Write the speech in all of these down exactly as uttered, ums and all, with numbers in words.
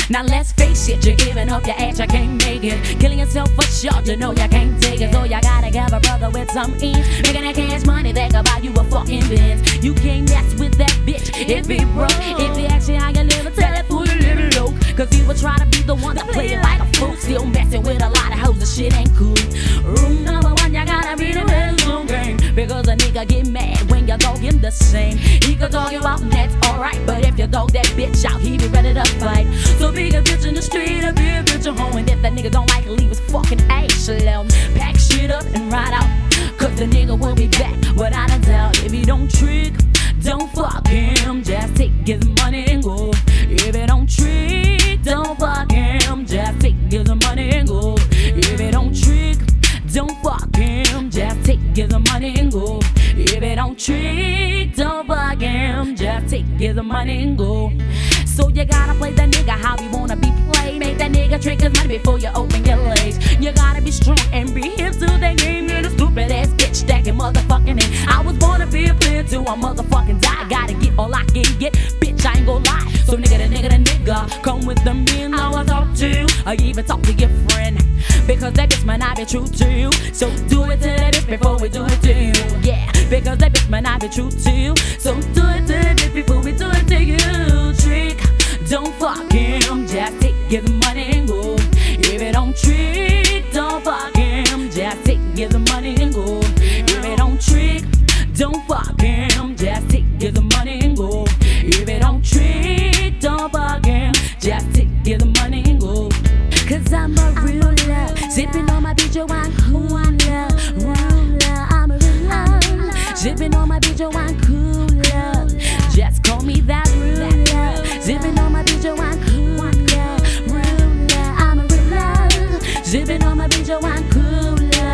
Now let's face it, you're giving up your ass, you can't make it. Killing yourself for sure, you know you can't take it. So you gotta have a brother with some ends, making that cash money that can buy you a fucking Benz. You can't mess with that bitch if he broke. If he asks you how you live, tell that fool you live low. Cause he will try to be the one to play it like a fool. Still messing with a lot of hoes, the shit ain't cool. Rule number one, you gotta be the best long game. Because a nigga get mad when you're talking the same. He could talk you out and that's alright, but if you dog that bitch out, he be ready to fight. So be a bitch in the street or be a bitch at home. And if that nigga don't like it, leave his fucking ass alone. Pack shit up and ride out, cause the nigga will be back without a doubt. If he don't trick, don't fuck him, just take his money and go. If he don't trick, don't fuck him, just take his money and go. If he don't trick, don't fuck him, just take his money and go. If he don't trick, don't fuck him, just take his money and go. So you gotta play that nigga how you wanna be played. Make that nigga trick his money before you open your legs. You gotta be strong and be hip to that game. You're the stupid ass bitch that can motherfucking in. I was born to be a player till I motherfucking die. Gotta get all I can get, bitch, I ain't gon' lie. So nigga, the nigga, the nigga, come with the men I was talk to. Or even talk to your friend, because that bitch might not be true to you. So do it to that bitch before we do it to you. Yeah, because that bitch might not be true to you. So do it to that bitch before we do it to you. Trick, don't fuck him, just take his money and go. If it don't trick, don't fuck him, just take his money and go. If it don't trick, don't fuck him, just take his money and go. If it don't trick, don't fuck him, just take his money and go. Cause I'm a real love, sipping on my beach, yo, I'm cool love. Ruler, I'm a real love, sipping on my beach, yo, I'm cool love. Just call me that ruler, sipping on my beach, yo, I'm cool love. Ruler, I'm a real love, sipping on my beach, yo, I'm cool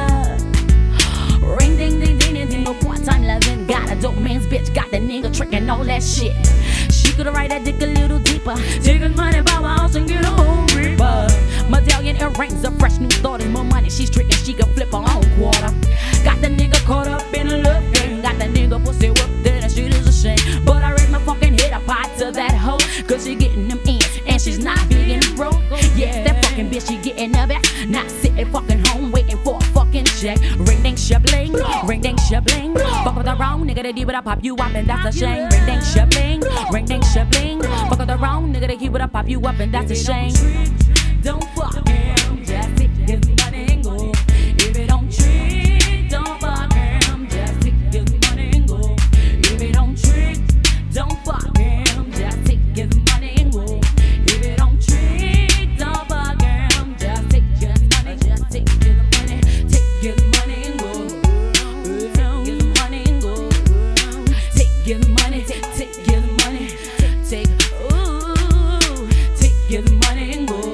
love. Ring ding ding ding ding ding, no part-time loving. Got a dope man's bitch, got the nigga tricking all that shit. She could ride that dick a little deeper, take his money by my house and get a whole reaper. Medallion earrings, a fresh new thought, and more money she's tricking, she can flip her own quarter. Got the nigga caught up in a love game, got the nigga pussy whooped, then that shit is a shame. But I raise my fucking head up high to that hoe, cause she getting them ends, and she's not big and broke. Yeah, that fucking bitch, she getting her back, not sitting fucking home waiting for a fucking check. Ring ding shabling, ring ding shabling. Fuck with the wrong nigga, they deep it up, pop you up, and that's a shame. Ring ding shabling, ring ding shabling. Fuck with the wrong nigga, they keep it up, pop you up, and that's a shame. Don't fuck him, just take his money and go. If it don't trick, don't fuck him, just take his money and go. If it don't trick, don't fuck him, just take his money and go. If it don't trick, don't fuck him, just take his money, just take his money, take his money and go. Take his money and go. Take his money, take take his money, take ooh, take his money and go.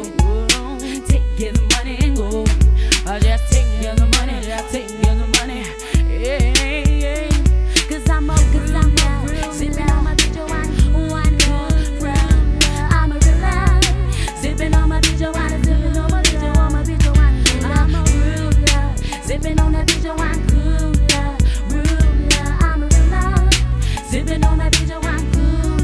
Get the money and go. I just take your money, just take your money. Yeah, yeah. Cause I'm a, cause I'm a real sipping on my bitch, oh, I'm one love, real. I'm a real love. Sipping on my bitch, oh, I'm sipping on my bitch, oh, my bitch, oh, I'm a real love. Sipping on that bitch, oh, I'm cool love. Real love, I'm a real love. Sipping on that bitch, oh, I'm cool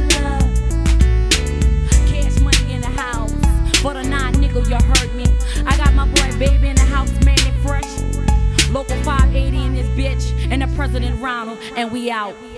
love. Cash money in the house. For the nine nickel, you heard me. I got my boy Baby in the house, man, it fresh. Local five eighty in this bitch, and the President Ronald, and we out.